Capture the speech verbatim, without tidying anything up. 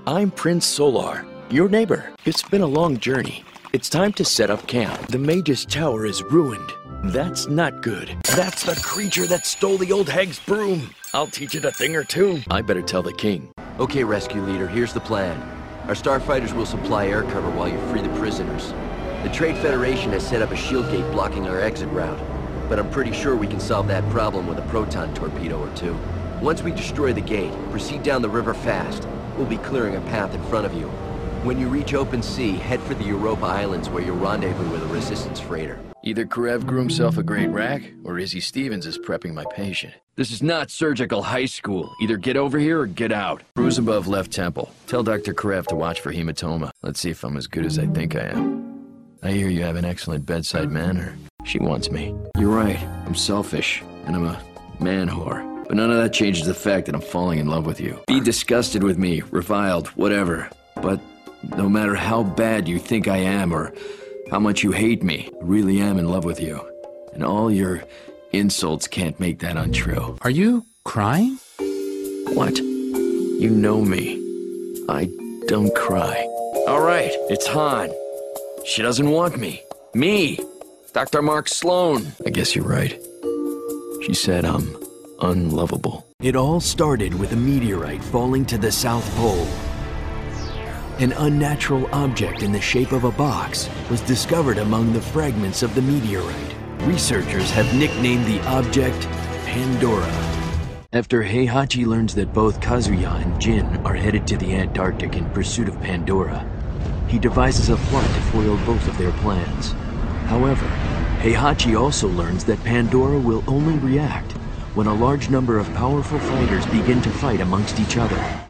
I'm Prince Solar, your neighbor. It's been a long journey. It's time to set up camp. The Mage's Tower is ruined. That's not good. That's the creature that stole the old hag's broom. I'll teach it a thing or two. I better tell the king. Okay, rescue leader, here's the plan. Our starfighters will supply air cover while you free the prisoners. The Trade Federation has set up a shield gate blocking our exit route, but I'm pretty sure we can solve that problem with a proton torpedo or two. Once we destroy the gate, proceed down the river fast. We'll be clearing a path in front of you. When you reach open sea, head for the Europa Islands where you'll rendezvous with a resistance freighter. Either Karev grew himself a great rack, or Izzy Stevens is prepping my patient. This is not surgical high school. Either get over here or get out. Bruise above left temple. Tell Doctor Karev to watch for hematoma. Let's see if I'm as good as I think I am. I hear you have an excellent bedside manner. She wants me. You're right. I'm selfish, and I'm a man whore. But none of that changes the fact that I'm falling in love with you. Be disgusted with me, reviled, whatever. But no matter how bad you think I am, or how much you hate me, I really am in love with you. And all your insults can't make that untrue. Are you crying? What? You know me. I don't cry. All right, it's Han. She doesn't want me. Me! Doctor Mark Sloan. I guess you're right. She said I'm unlovable. It all started with a meteorite falling to the South Pole. An unnatural object in the shape of a box was discovered among the fragments of the meteorite. Researchers have nicknamed the object Pandora. After Heihachi learns that both Kazuya and Jin are headed to the Antarctic in pursuit of Pandora, he devises a plot to foil both of their plans. However, Heihachi also learns that Pandora will only react when a large number of powerful fighters begin to fight amongst each other.